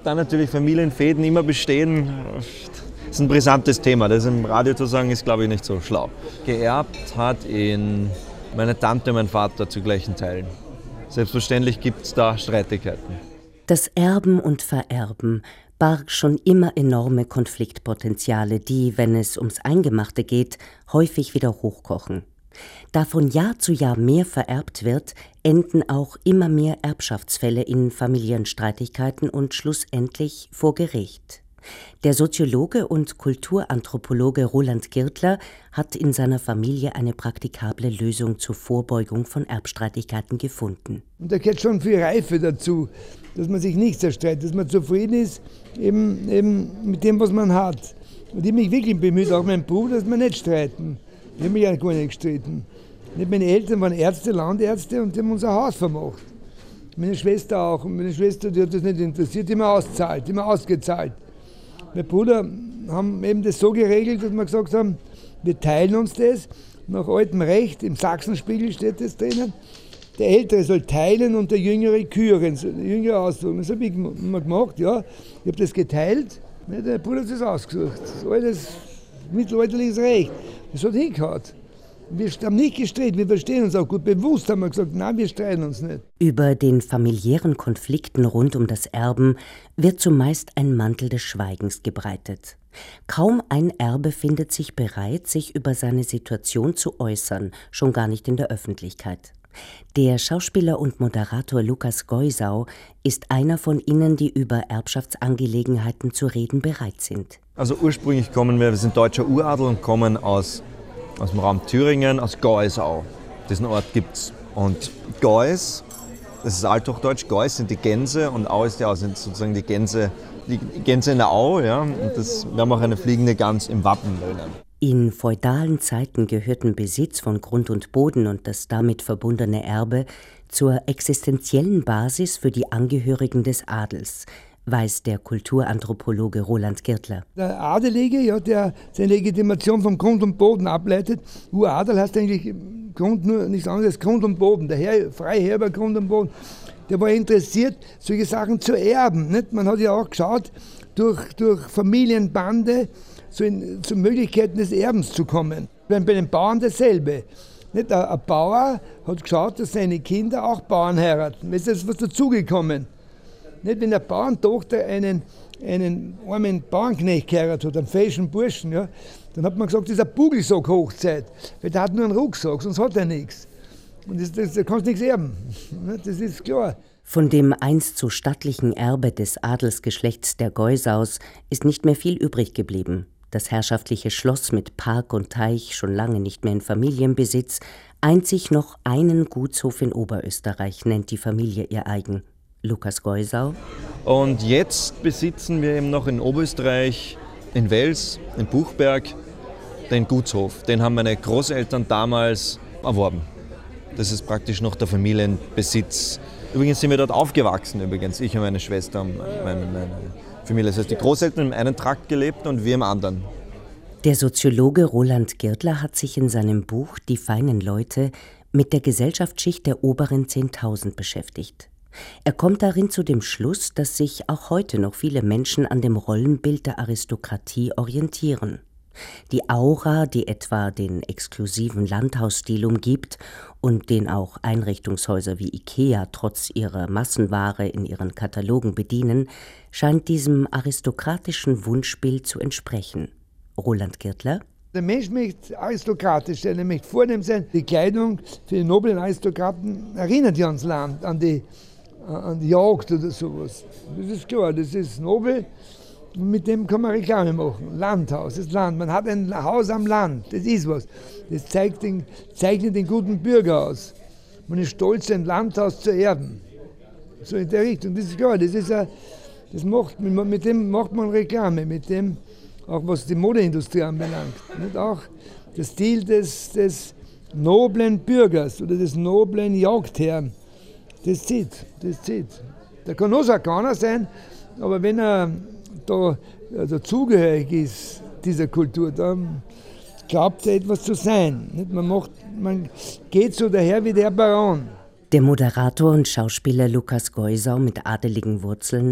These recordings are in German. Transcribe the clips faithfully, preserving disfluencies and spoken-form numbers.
da natürlich Familienfäden immer bestehen, das ist ein brisantes Thema. Das im Radio zu sagen, ist, glaube ich, nicht so schlau. Geerbt hat ihn meine Tante und mein Vater zu gleichen Teilen. Selbstverständlich gibt es da Streitigkeiten. Das Erben und Vererben barg schon immer enorme Konfliktpotenziale, die, wenn es ums Eingemachte geht, häufig wieder hochkochen. Da von Jahr zu Jahr mehr vererbt wird, enden auch immer mehr Erbschaftsfälle in Familienstreitigkeiten und schlussendlich vor Gericht. Der Soziologe und Kulturanthropologe Roland Girtler hat in seiner Familie eine praktikable Lösung zur Vorbeugung von Erbstreitigkeiten gefunden. Und da gehört schon viel Reife dazu, dass man sich nicht zerstreitet, dass man zufrieden ist eben, eben mit dem, was man hat. Und ich habe mich wirklich bemüht, auch mein Bruder, dass wir nicht streiten. Ich habe mich ja gar nicht gestritten. Meine Eltern waren Ärzte, Landärzte und die haben unser Haus vermacht. Meine Schwester auch. Und meine Schwester, die hat das nicht interessiert, die haben ausgezahlt, die haben ausgezahlt. Mein Bruder haben eben das so geregelt, dass wir gesagt haben, wir teilen uns das. Nach altem Recht, im Sachsenspiegel steht das drinnen, der Ältere soll teilen und der Jüngere küren, der Jüngere aussuchen. Das habe ich gemacht, ja. Ich habe das geteilt, der Bruder hat das ausgesucht. Das ist alles mittelalterliches Recht. Das hat hingehauen. Wir haben nicht gestritten, wir verstehen uns auch gut. Bewusst haben wir gesagt, nein, wir streiten uns nicht. Über den familiären Konflikten rund um das Erben wird zumeist ein Mantel des Schweigens gebreitet. Kaum ein Erbe findet sich bereit, sich über seine Situation zu äußern, schon gar nicht in der Öffentlichkeit. Der Schauspieler und Moderator Lukas Geusau ist einer von ihnen, die über Erbschaftsangelegenheiten zu reden bereit sind. Also ursprünglich kommen wir, wir sind deutscher Uradel und kommen aus, aus dem Raum Thüringen, aus Geusau. Diesen Ort gibt's. Und Geus, das ist althochdeutsch, Geus sind die Gänse und Au ist ja sind sozusagen die Gänse, die Gänse in der Au. Ja? Und das, wir haben auch eine fliegende Gans im Wappen drinnen. In feudalen Zeiten gehörten Besitz von Grund und Boden und das damit verbundene Erbe zur existenziellen Basis für die Angehörigen des Adels, weiß der Kulturanthropologe Roland Girtler. Der Adelige, ja, der seine Legitimation vom Grund und Boden ableitet, Uradel heißt eigentlich Grund, nur nichts anderes als Grund und Boden, der Herr, Freiherr über Grund und Boden, der war interessiert, solche Sachen zu erben. Nicht? Man hat ja auch geschaut, durch, durch Familienbande, zu, in, zu Möglichkeiten des Erbens zu kommen. Bei den Bauern dasselbe. Nicht? Ein, ein Bauer hat geschaut, dass seine Kinder auch Bauern heiraten. Es ist was dazugekommen. Nicht, wenn eine Bauerntochter einen, einen armen Bauernknecht geheiratet hat, einen fähischen Burschen, ja, dann hat man gesagt, das ist eine Bugelsack-Hochzeit. Weil der hat nur einen Rucksack, sonst hat er nichts. Und das, das, da kannst du nichts erben. Das ist klar. Von dem einst so stattlichen Erbe des Adelsgeschlechts der Geusaus ist nicht mehr viel übrig geblieben. Das herrschaftliche Schloss mit Park und Teich schon lange nicht mehr in Familienbesitz. Einzig noch einen Gutshof in Oberösterreich nennt die Familie ihr eigen. Lukas Geusau. Und jetzt besitzen wir eben noch in Oberösterreich, in Wels, in Buchberg, den Gutshof. Den haben meine Großeltern damals erworben. Das ist praktisch noch der Familienbesitz. Übrigens sind wir dort aufgewachsen, übrigens, ich und meine Schwester, meine, meine Familie. Das heißt, die Großeltern im einen Trakt gelebt und wir im anderen. Der Soziologe Roland Girtler hat sich in seinem Buch »Die feinen Leute« mit der Gesellschaftsschicht der oberen zehntausend beschäftigt. Er kommt darin zu dem Schluss, dass sich auch heute noch viele Menschen an dem Rollenbild der Aristokratie orientieren. Die Aura, die etwa den exklusiven Landhausstil umgibt und den auch Einrichtungshäuser wie Ikea trotz ihrer Massenware in ihren Katalogen bedienen, scheint diesem aristokratischen Wunschbild zu entsprechen. Roland Girtler. Der Mensch möchte aristokratisch sein, er möchte vornehm sein. Die Kleidung für die noblen Aristokraten erinnert ja ans Land, an die, an die Jagd oder sowas. Das ist klar, das ist nobel. Und mit dem kann man Reklame machen. Landhaus, das Land. Man hat ein Haus am Land, das ist was. Das zeigt den, zeichnet den guten Bürger aus. Man ist stolz, ein Landhaus zu erben. So in der Richtung. Das ist klar, das ist a, das macht, mit dem macht man Reklame, mit dem, auch was die Modeindustrie anbelangt. Nicht? Auch der Stil des, des noblen Bürgers oder des noblen Jagdherrn. Das zieht, das zieht. Der kann nur so keiner sein, aber wenn er da dazugehörig ist, dieser Kultur, dann glaubt er etwas zu sein. Nicht? Man, macht, man geht so daher wie der Baron. Der Moderator und Schauspieler Lukas Geusau mit adeligen Wurzeln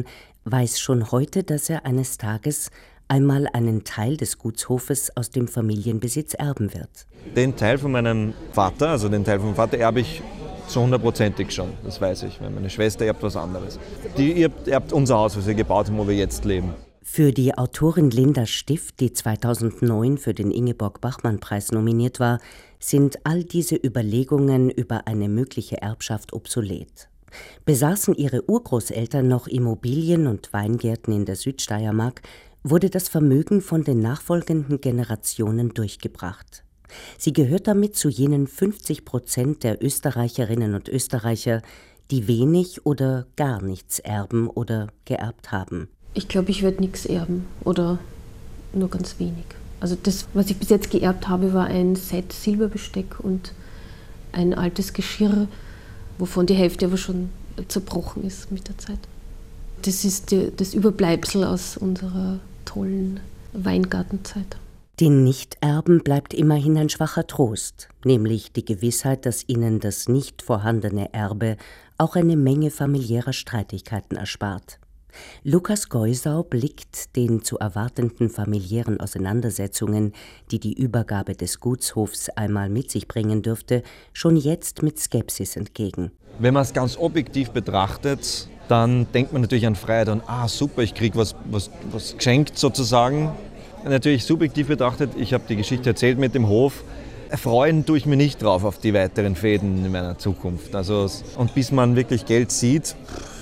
weiß schon heute, dass er eines Tages einmal einen Teil des Gutshofes aus dem Familienbesitz erben wird. Den Teil von meinem Vater, also den Teil vom Vater, erbe ich zu hundertprozentig schon, das weiß ich, weil meine Schwester erbt was anderes. Die erbt, erbt unser Haus, was wir gebaut haben, wo wir jetzt leben. Für die Autorin Linda Stift, die zweitausendneun für den Ingeborg-Bachmann-Preis nominiert war, sind all diese Überlegungen über eine mögliche Erbschaft obsolet. Besaßen ihre Urgroßeltern noch Immobilien und Weingärten in der Südsteiermark, wurde das Vermögen von den nachfolgenden Generationen durchgebracht. Sie gehört damit zu jenen fünfzig Prozent der Österreicherinnen und Österreicher, die wenig oder gar nichts erben oder geerbt haben. Ich glaube, ich werde nichts erben oder nur ganz wenig. Also das, was ich bis jetzt geerbt habe, war ein Set Silberbesteck und ein altes Geschirr, wovon die Hälfte aber schon zerbrochen ist mit der Zeit. Das ist die, das Überbleibsel aus unserer tollen Weingartenzeit. Den Nichterben bleibt immerhin ein schwacher Trost, nämlich die Gewissheit, dass ihnen das nicht vorhandene Erbe auch eine Menge familiärer Streitigkeiten erspart. Lukas Geusau blickt den zu erwartenden familiären Auseinandersetzungen, die die Übergabe des Gutshofs einmal mit sich bringen dürfte, schon jetzt mit Skepsis entgegen. Wenn man es ganz objektiv betrachtet, dann denkt man natürlich an Freiheit und ah super, ich kriege was, was, was geschenkt sozusagen. Natürlich subjektiv betrachtet, ich habe die Geschichte erzählt mit dem Hof, freuen tue ich mich nicht drauf auf die weiteren Fäden in meiner Zukunft. Also, und bis man wirklich Geld sieht,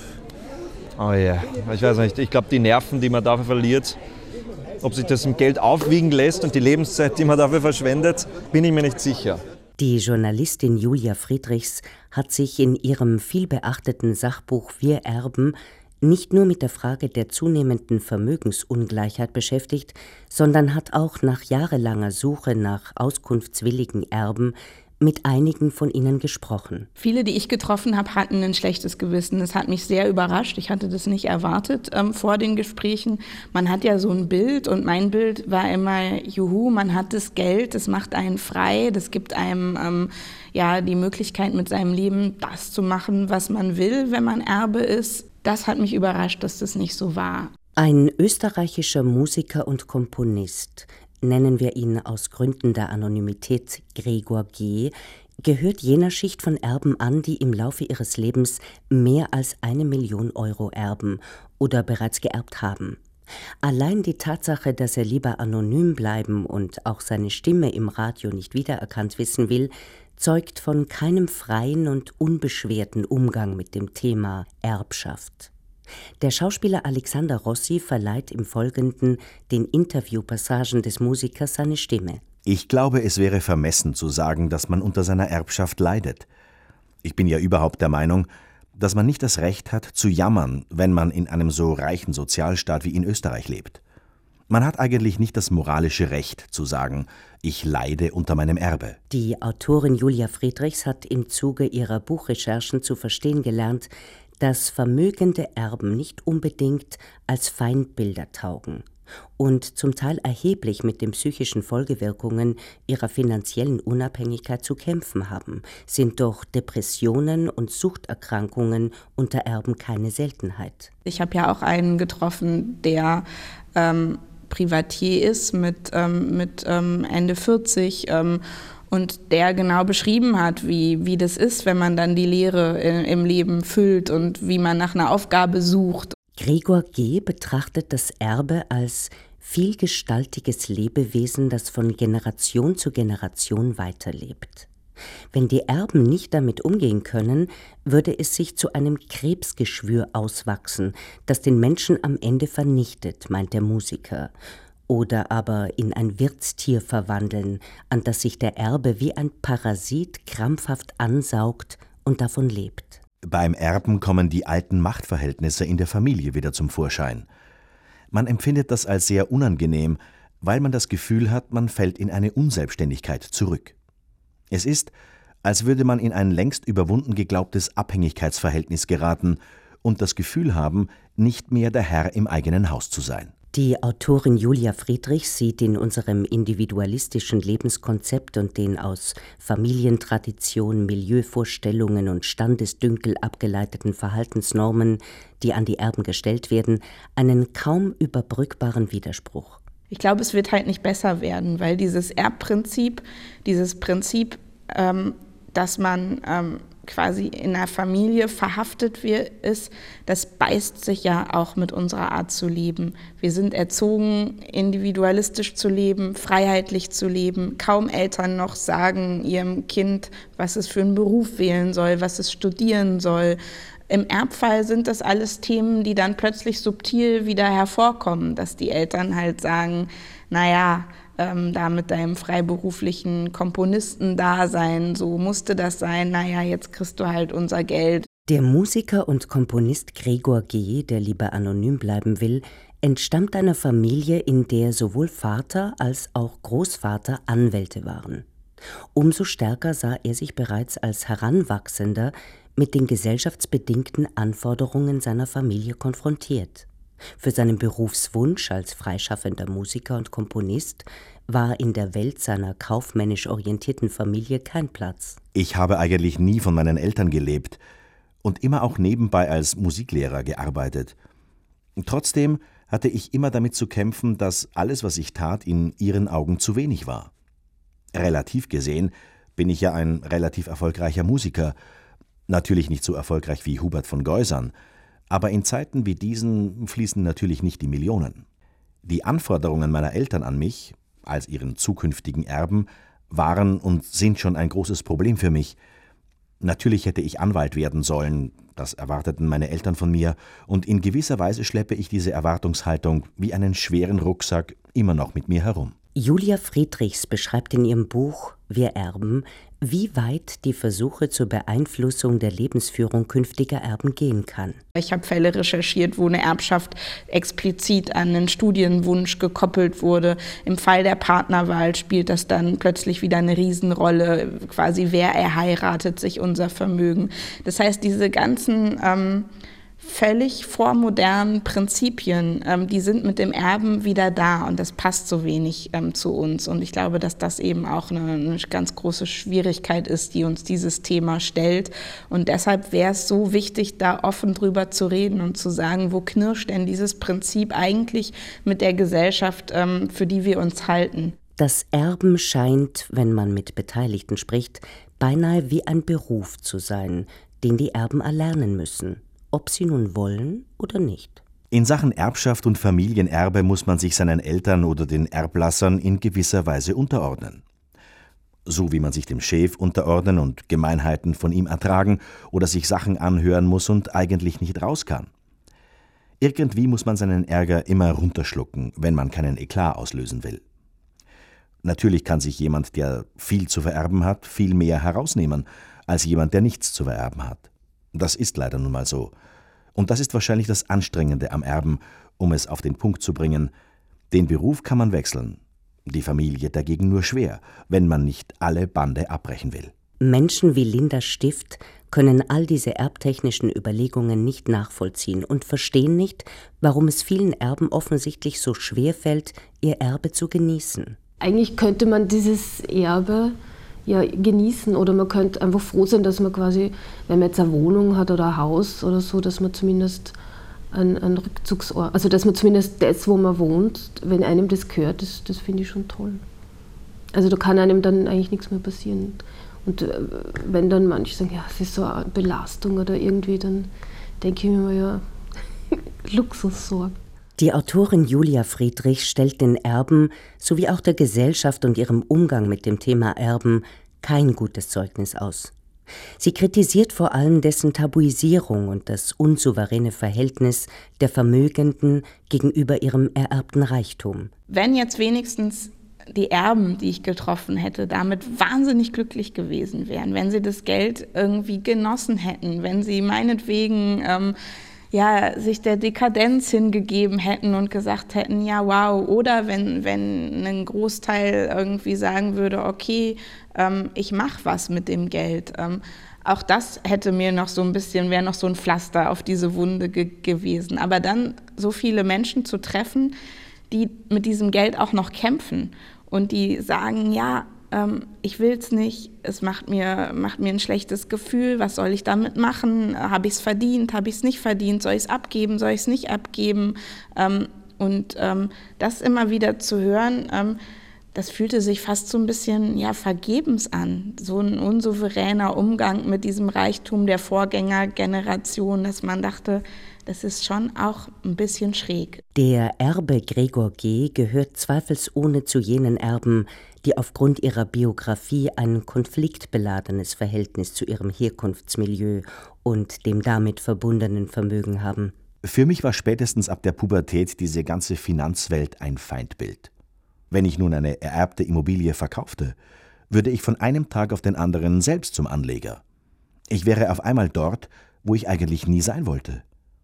oh ja, ich weiß nicht, ich glaube die Nerven, die man dafür verliert, ob sich das im Geld aufwiegen lässt und die Lebenszeit, die man dafür verschwendet, bin ich mir nicht sicher. Die Journalistin Julia Friedrichs hat sich in ihrem vielbeachteten Sachbuch Wir erben nicht nur mit der Frage der zunehmenden Vermögensungleichheit beschäftigt, sondern hat auch nach jahrelanger Suche nach auskunftswilligen Erben mit einigen von ihnen gesprochen. Viele, die ich getroffen habe, hatten ein schlechtes Gewissen. Das hat mich sehr überrascht. Ich hatte das nicht erwartet ähm, vor den Gesprächen. Man hat ja so ein Bild und mein Bild war immer, juhu, man hat das Geld, das macht einen frei, das gibt einem ähm, ja, die Möglichkeit mit seinem Leben das zu machen, was man will, wenn man Erbe ist. Das hat mich überrascht, dass das nicht so war. Ein österreichischer Musiker und Komponist, nennen wir ihn aus Gründen der Anonymität Gregor G., gehört jener Schicht von Erben an, die im Laufe ihres Lebens mehr als eine Million Euro erben oder bereits geerbt haben. Allein die Tatsache, dass er lieber anonym bleiben und auch seine Stimme im Radio nicht wiedererkannt wissen will, zeugt von keinem freien und unbeschwerten Umgang mit dem Thema Erbschaft. Der Schauspieler Alexander Rossi verleiht im Folgenden den Interviewpassagen des Musikers seine Stimme. Ich glaube, es wäre vermessen zu sagen, dass man unter seiner Erbschaft leidet. Ich bin ja überhaupt der Meinung, dass man nicht das Recht hat, zu jammern, wenn man in einem so reichen Sozialstaat wie in Österreich lebt. Man hat eigentlich nicht das moralische Recht zu sagen, ich leide unter meinem Erbe. Die Autorin Julia Friedrichs hat im Zuge ihrer Buchrecherchen zu verstehen gelernt, dass vermögende Erben nicht unbedingt als Feindbilder taugen und zum Teil erheblich mit den psychischen Folgewirkungen ihrer finanziellen Unabhängigkeit zu kämpfen haben, sind doch Depressionen und Suchterkrankungen unter Erben keine Seltenheit. Ich habe ja auch einen getroffen, der ähm, Privatier ist mit, ähm, mit ähm, Ende vierzig ähm, und der genau beschrieben hat, wie, wie das ist, wenn man dann die Leere in, im Leben füllt und wie man nach einer Aufgabe sucht. Gregor G. betrachtet das Erbe als vielgestaltiges Lebewesen, das von Generation zu Generation weiterlebt. Wenn die Erben nicht damit umgehen können, würde es sich zu einem Krebsgeschwür auswachsen, das den Menschen am Ende vernichtet, meint der Musiker. Oder aber in ein Wirtstier verwandeln, an das sich der Erbe wie ein Parasit krampfhaft ansaugt und davon lebt. Beim Erben kommen die alten Machtverhältnisse in der Familie wieder zum Vorschein. Man empfindet das als sehr unangenehm, weil man das Gefühl hat, man fällt in eine Unselbstständigkeit zurück. Es ist, als würde man in ein längst überwunden geglaubtes Abhängigkeitsverhältnis geraten und das Gefühl haben, nicht mehr der Herr im eigenen Haus zu sein. Die Autorin Julia Friedrich sieht in unserem individualistischen Lebenskonzept und den aus Familientradition, Milieuvorstellungen und Standesdünkel abgeleiteten Verhaltensnormen, die an die Erben gestellt werden, einen kaum überbrückbaren Widerspruch. Ich glaube, es wird halt nicht besser werden, weil dieses Erbprinzip, dieses Prinzip, ähm, dass man ähm, quasi in einer Familie verhaftet wird, ist, das beißt sich ja auch mit unserer Art zu leben. Wir sind erzogen, individualistisch zu leben, freiheitlich zu leben. Kaum Eltern noch sagen ihrem Kind, was es für einen Beruf wählen soll, was es studieren soll. Im Erbfall sind das alles Themen, die dann plötzlich subtil wieder hervorkommen, dass die Eltern halt sagen, naja, ähm, da mit deinem freiberuflichen Komponistendasein, so musste das sein, naja, jetzt kriegst du halt unser Geld. Der Musiker und Komponist Gregor G., der lieber anonym bleiben will, entstammt einer Familie, in der sowohl Vater als auch Großvater Anwälte waren. Umso stärker sah er sich bereits als Heranwachsender mit den gesellschaftsbedingten Anforderungen seiner Familie konfrontiert. Für seinen Berufswunsch als freischaffender Musiker und Komponist war in der Welt seiner kaufmännisch orientierten Familie kein Platz. Ich habe eigentlich nie von meinen Eltern gelebt und immer auch nebenbei als Musiklehrer gearbeitet. Trotzdem hatte ich immer damit zu kämpfen, dass alles, was ich tat, in ihren Augen zu wenig war. Relativ gesehen bin ich ja ein relativ erfolgreicher Musiker, natürlich nicht so erfolgreich wie Hubert von Geusern, aber in Zeiten wie diesen fließen natürlich nicht die Millionen. Die Anforderungen meiner Eltern an mich, als ihren zukünftigen Erben, waren und sind schon ein großes Problem für mich. Natürlich hätte ich Anwalt werden sollen, das erwarteten meine Eltern von mir, und in gewisser Weise schleppe ich diese Erwartungshaltung wie einen schweren Rucksack immer noch mit mir herum. Julia Friedrichs beschreibt in ihrem Buch »Wir erben«, wie weit die Versuche zur Beeinflussung der Lebensführung künftiger Erben gehen kann. Ich habe Fälle recherchiert, wo eine Erbschaft explizit an einen Studienwunsch gekoppelt wurde. Im Fall der Partnerwahl spielt das dann plötzlich wieder eine Riesenrolle, quasi wer erheiratet sich unser Vermögen. Das heißt, diese ganzen ähm, völlig vormodernen Prinzipien, ähm, die sind mit dem Erben wieder da und das passt so wenig ähm, zu uns. Und ich glaube, dass das eben auch eine, eine ganz große Schwierigkeit ist, die uns dieses Thema stellt. Und deshalb wäre es so wichtig, da offen drüber zu reden und zu sagen, wo knirscht denn dieses Prinzip eigentlich mit der Gesellschaft, ähm, für die wir uns halten. Das Erben scheint, wenn man mit Beteiligten spricht, beinahe wie ein Beruf zu sein, den die Erben erlernen müssen, ob sie nun wollen oder nicht. In Sachen Erbschaft und Familienerbe muss man sich seinen Eltern oder den Erblassern in gewisser Weise unterordnen. So wie man sich dem Chef unterordnen und Gemeinheiten von ihm ertragen oder sich Sachen anhören muss und eigentlich nicht raus kann. Irgendwie muss man seinen Ärger immer runterschlucken, wenn man keinen Eklat auslösen will. Natürlich kann sich jemand, der viel zu vererben hat, viel mehr herausnehmen, als jemand, der nichts zu vererben hat. Das ist leider nun mal so. Und das ist wahrscheinlich das Anstrengende am Erben, um es auf den Punkt zu bringen. Den Beruf kann man wechseln, die Familie dagegen nur schwer, wenn man nicht alle Bande abbrechen will. Menschen wie Linda Stift können all diese erbtechnischen Überlegungen nicht nachvollziehen und verstehen nicht, warum es vielen Erben offensichtlich so schwer fällt, ihr Erbe zu genießen. Eigentlich könnte man dieses Erbe ja genießen oder man könnte einfach froh sein, dass man quasi, wenn man jetzt eine Wohnung hat oder ein Haus oder so, dass man zumindest einen, einen Rückzugsort, also dass man zumindest das, wo man wohnt, wenn einem das gehört, das, das finde ich schon toll. Also da kann einem dann eigentlich nichts mehr passieren. Und äh, wenn dann manche sagen, ja, es ist so eine Belastung oder irgendwie, dann denke ich mir mal, ja, Luxussorge. Die Autorin Julia Friedrich stellt den Erben sowie auch der Gesellschaft und ihrem Umgang mit dem Thema Erben kein gutes Zeugnis aus. Sie kritisiert vor allem dessen Tabuisierung und das unsouveräne Verhältnis der Vermögenden gegenüber ihrem ererbten Reichtum. Wenn jetzt wenigstens die Erben, die ich getroffen hätte, damit wahnsinnig glücklich gewesen wären, wenn sie das Geld irgendwie genossen hätten, wenn sie meinetwegen ähm, ja, sich der Dekadenz hingegeben hätten und gesagt hätten, ja wow, oder wenn, wenn ein Großteil irgendwie sagen würde, okay, ähm, ich mache was mit dem Geld. Ähm, Auch das hätte mir noch so ein bisschen, wäre noch so ein Pflaster auf diese Wunde ge- gewesen. Aber dann so viele Menschen zu treffen, die mit diesem Geld auch noch kämpfen und die sagen, ja, ähm, ich will es nicht, es macht mir, macht mir ein schlechtes Gefühl, was soll ich damit machen? Habe ich es verdient, habe ich es nicht verdient, soll ich es abgeben, soll ich es nicht abgeben? Ähm, und ähm, das immer wieder zu hören, ähm, das fühlte sich fast so ein bisschen ja, vergebens an, so ein unsouveräner Umgang mit diesem Reichtum der Vorgängergeneration, dass man dachte, das ist schon auch ein bisschen schräg. Der Erbe Gregor G. gehört zweifelsohne zu jenen Erben, die aufgrund ihrer Biografie ein konfliktbeladenes Verhältnis zu ihrem Herkunftsmilieu und dem damit verbundenen Vermögen haben. Für mich war spätestens ab der Pubertät diese ganze Finanzwelt ein Feindbild. Wenn ich nun eine ererbte Immobilie verkaufte, würde ich von einem Tag auf den anderen selbst zum Anleger. Ich wäre auf einmal dort, wo ich eigentlich nie sein wollte.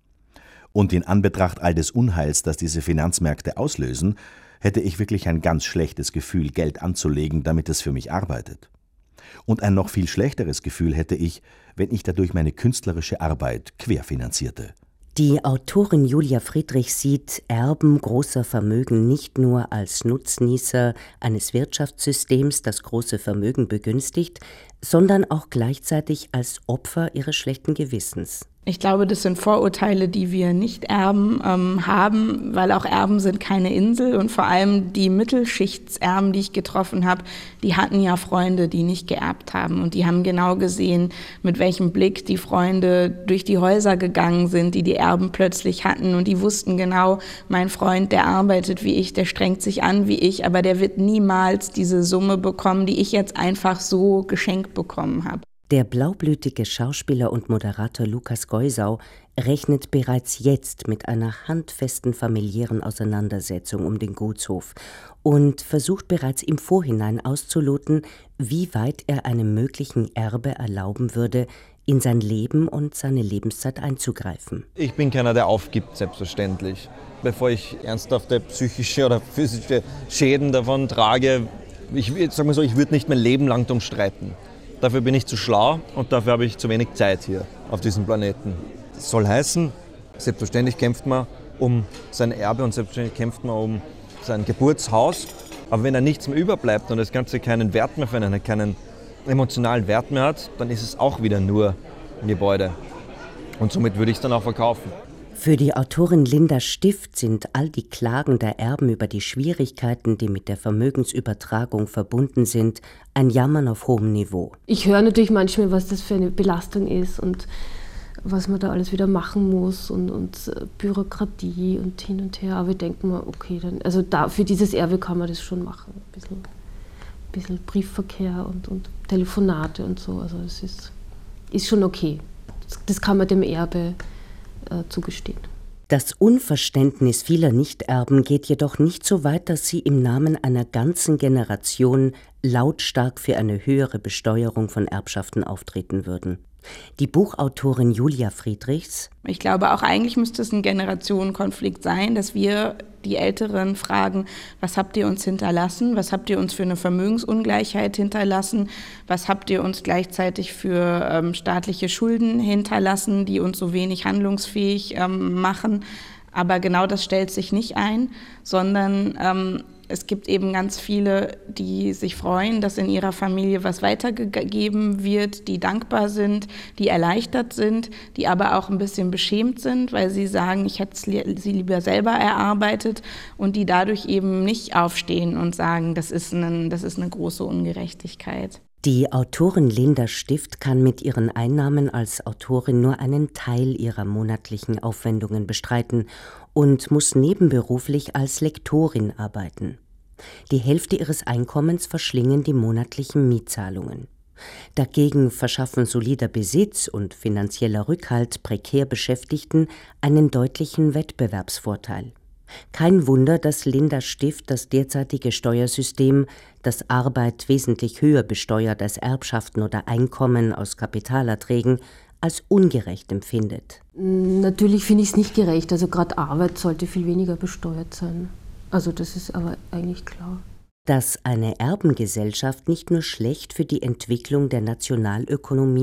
Und in Anbetracht all des Unheils, das diese Finanzmärkte auslösen, hätte ich wirklich ein ganz schlechtes Gefühl, Geld anzulegen, damit es für mich arbeitet. Und ein noch viel schlechteres Gefühl hätte ich, wenn ich dadurch meine künstlerische Arbeit querfinanzierte. Die Autorin Julia Friedrich sieht Erben großer Vermögen nicht nur als Nutznießer eines Wirtschaftssystems, das große Vermögen begünstigt, sondern auch gleichzeitig als Opfer ihres schlechten Gewissens. Ich glaube, das sind Vorurteile, die wir Nicht-Erben ähm, haben, weil auch Erben sind keine Insel und vor allem die Mittelschichtserben, die ich getroffen habe, die hatten ja Freunde, die nicht geerbt haben und die haben genau gesehen, mit welchem Blick die Freunde durch die Häuser gegangen sind, die die Erben plötzlich hatten und die wussten genau, mein Freund, der arbeitet wie ich, der strengt sich an wie ich, aber der wird niemals diese Summe bekommen, die ich jetzt einfach so geschenkt bekommen habe. Der blaublütige Schauspieler und Moderator Lukas Geusau rechnet bereits jetzt mit einer handfesten familiären Auseinandersetzung um den Gutshof und versucht bereits im Vorhinein auszuloten, wie weit er einem möglichen Erbe erlauben würde, in sein Leben und seine Lebenszeit einzugreifen. Ich bin keiner, der aufgibt, selbstverständlich. Bevor ich ernsthafte psychische oder physische Schäden davon trage, ich, sag mal so, ich würde nicht mein Leben lang darum streiten. Dafür bin ich zu schlau und dafür habe ich zu wenig Zeit hier auf diesem Planeten. Das soll heißen, selbstverständlich kämpft man um sein Erbe und selbstverständlich kämpft man um sein Geburtshaus. Aber wenn da nichts mehr überbleibt und das Ganze keinen Wert mehr für einen, keinen emotionalen Wert mehr hat, dann ist es auch wieder nur ein Gebäude. Und somit würde ich es dann auch verkaufen. Für die Autorin Linda Stift sind all die Klagen der Erben über die Schwierigkeiten, die mit der Vermögensübertragung verbunden sind, ein Jammern auf hohem Niveau. Ich höre natürlich manchmal, was das für eine Belastung ist und was man da alles wieder machen muss und, und Bürokratie und hin und her. Aber ich denke mir, okay, dann, also da, für dieses Erbe kann man das schon machen. Ein bisschen, ein bisschen Briefverkehr und, und Telefonate und so. Also es ist, ist schon okay. Das, das kann man dem Erbe zugestehen. Das Unverständnis vieler Nichterben geht jedoch nicht so weit, dass sie im Namen einer ganzen Generation lautstark für eine höhere Besteuerung von Erbschaften auftreten würden. Die Buchautorin Julia Friedrichs: Ich glaube, auch eigentlich müsste es ein Generationenkonflikt sein, dass wir die Älteren fragen, was habt ihr uns hinterlassen, was habt ihr uns für eine Vermögensungleichheit hinterlassen, was habt ihr uns gleichzeitig für ähm, staatliche Schulden hinterlassen, die uns so wenig handlungsfähig ähm, machen. Aber genau das stellt sich nicht ein, sondern ähm, es gibt eben ganz viele, die sich freuen, dass in ihrer Familie was weitergegeben wird, die dankbar sind, die erleichtert sind, die aber auch ein bisschen beschämt sind, weil sie sagen, ich hätte sie lieber selber erarbeitet und die dadurch eben nicht aufstehen und sagen, das ist, ein, das ist eine große Ungerechtigkeit. Die Autorin Linda Stift kann mit ihren Einnahmen als Autorin nur einen Teil ihrer monatlichen Aufwendungen bestreiten und muss nebenberuflich als Lektorin arbeiten. Die Hälfte ihres Einkommens verschlingen die monatlichen Mietzahlungen. Dagegen verschaffen solider Besitz und finanzieller Rückhalt prekär Beschäftigten einen deutlichen Wettbewerbsvorteil. Kein Wunder, dass Linda Stift das derzeitige Steuersystem, das Arbeit wesentlich höher besteuert als Erbschaften oder Einkommen aus Kapitalerträgen, als ungerecht empfindet. Natürlich finde ich es nicht gerecht. Also gerade Arbeit sollte viel weniger besteuert sein. Also das ist aber eigentlich klar. Dass eine Erbengesellschaft nicht nur schlecht für die Entwicklung der Nationalökonomie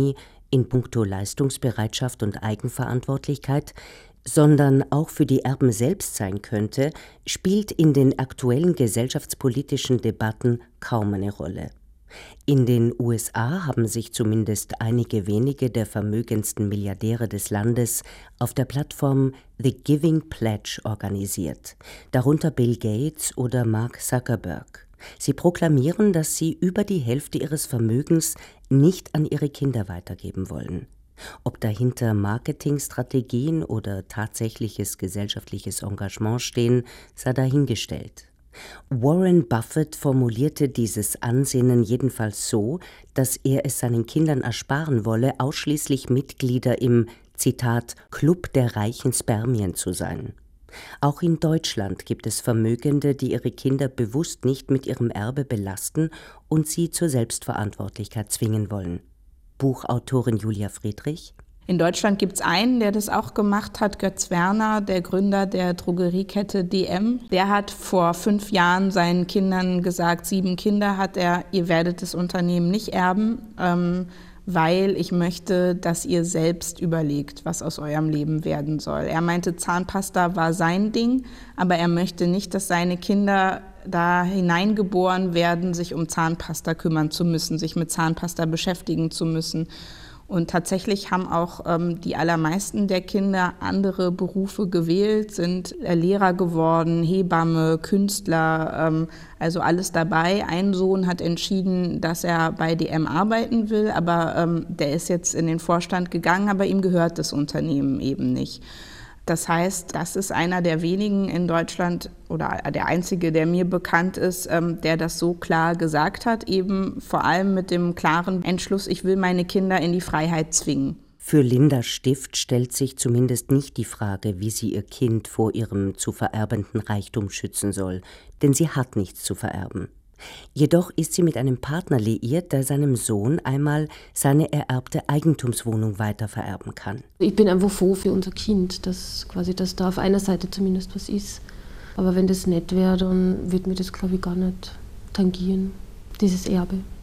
in puncto Leistungsbereitschaft und Eigenverantwortlichkeit, sondern auch für die Erben selbst sein könnte, spielt in den aktuellen gesellschaftspolitischen Debatten kaum eine Rolle. In den U S A haben sich zumindest einige wenige der vermögendsten Milliardäre des Landes auf der Plattform The Giving Pledge organisiert, darunter Bill Gates oder Mark Zuckerberg. Sie proklamieren, dass sie über die Hälfte ihres Vermögens nicht an ihre Kinder weitergeben wollen. Ob dahinter Marketingstrategien oder tatsächliches gesellschaftliches Engagement stehen, sei dahingestellt. Warren Buffett formulierte dieses Ansinnen jedenfalls so, dass er es seinen Kindern ersparen wolle, ausschließlich Mitglieder im, Zitat, Club der reichen Spermien zu sein. Auch in Deutschland gibt es Vermögende, die ihre Kinder bewusst nicht mit ihrem Erbe belasten und sie zur Selbstverantwortlichkeit zwingen wollen. Buchautorin Julia Friedrich. In Deutschland gibt es einen, der das auch gemacht hat, Götz Werner, der Gründer der Drogeriekette D M. Der hat vor fünf Jahren seinen Kindern gesagt, sieben Kinder hat er, ihr werdet das Unternehmen nicht erben, ähm, weil ich möchte, dass ihr selbst überlegt, was aus eurem Leben werden soll. Er meinte, Zahnpasta war sein Ding, aber er möchte nicht, dass seine Kinder da hineingeboren werden, sich um Zahnpasta kümmern zu müssen, sich mit Zahnpasta beschäftigen zu müssen. Und tatsächlich haben auch ähm, die allermeisten der Kinder andere Berufe gewählt, sind Lehrer geworden, Hebamme, Künstler, ähm, also alles dabei. Ein Sohn hat entschieden, dass er bei D M arbeiten will, aber ähm, der ist jetzt in den Vorstand gegangen, aber ihm gehört das Unternehmen eben nicht. Das heißt, das ist einer der wenigen in Deutschland oder der einzige, der mir bekannt ist, der das so klar gesagt hat, eben vor allem mit dem klaren Entschluss, ich will meine Kinder in die Freiheit zwingen. Für Linda Stift stellt sich zumindest nicht die Frage, wie sie ihr Kind vor ihrem zu vererbenden Reichtum schützen soll, denn sie hat nichts zu vererben. Jedoch ist sie mit einem Partner liiert, der seinem Sohn einmal seine ererbte Eigentumswohnung weitervererben kann. Ich bin einfach froh für unser Kind, dass quasi das da auf einer Seite zumindest was ist. Aber wenn das nicht wäre, dann würde mir das, glaube ich, gar nicht tangieren, dieses Erbe.